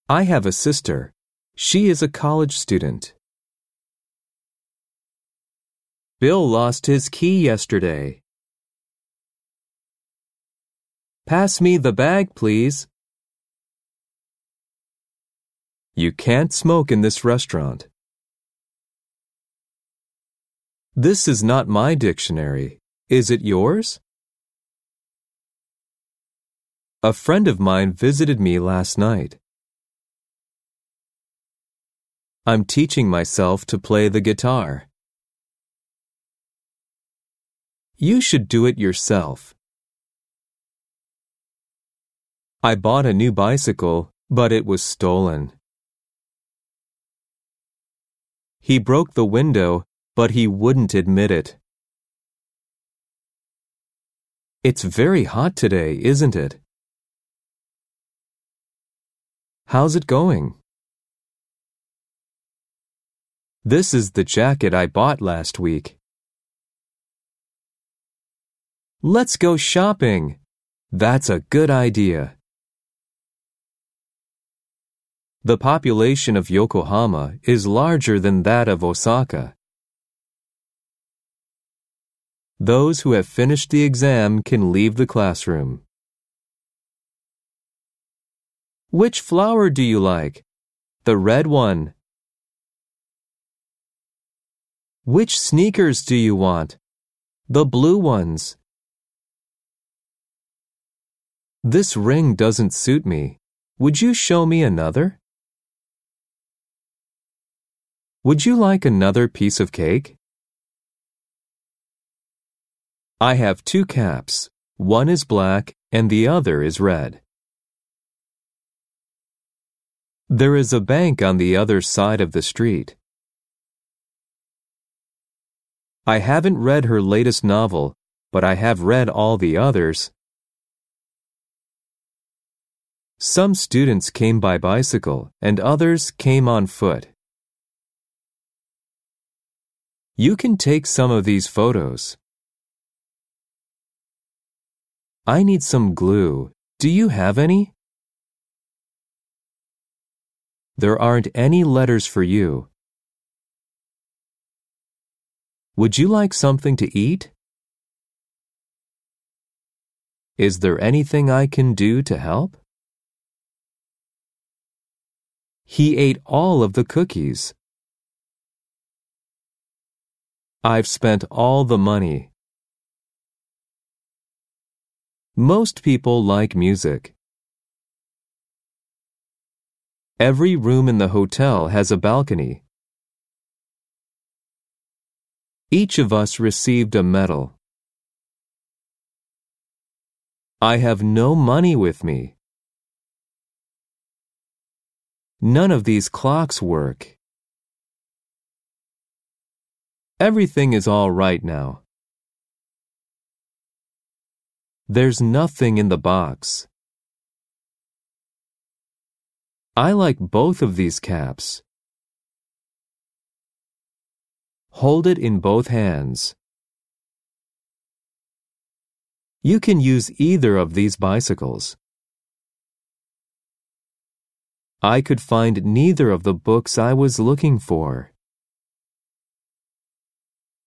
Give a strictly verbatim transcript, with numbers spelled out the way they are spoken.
I have a sister. She is a college student. Bill lost his key yesterday. Pass me the bag, please. You can't smoke in this restaurant. This is not my dictionary. Is it yours? A friend of mine visited me last night. I'm teaching myself to play the guitar. You should do it yourself. I bought a new bicycle, but it was stolen. He broke the window, but he wouldn't admit it. It's very hot today, isn't it? How's it going? This is the jacket I bought last week. Let's go shopping. That's a good idea. The population of Yokohama is larger than that of Osaka. Those who have finished the exam can leave the classroom. Which flower do you like? The red one. Which sneakers do you want? The blue ones. This ring doesn't suit me. Would you show me another? Would you like another piece of cake? I have two caps. One is black and the other is red. There is a bank on the other side of the street. I haven't read her latest novel, but I have read all the others. Some students came by bicycle and others came on foot. You can take some of these photos. I need some glue. Do you have any? There aren't any letters for you. Would you like something to eat? Is there anything I can do to help? He ate all of the cookies. I've spent all the money. Most people like music. Every room in the hotel has a balcony. Each of us received a medal. I have no money with me. None of these clocks work. Everything is all right now. There's nothing in the box. I like both of these caps. Hold it in both hands. You can use either of these bicycles. I could find neither of the books I was looking for.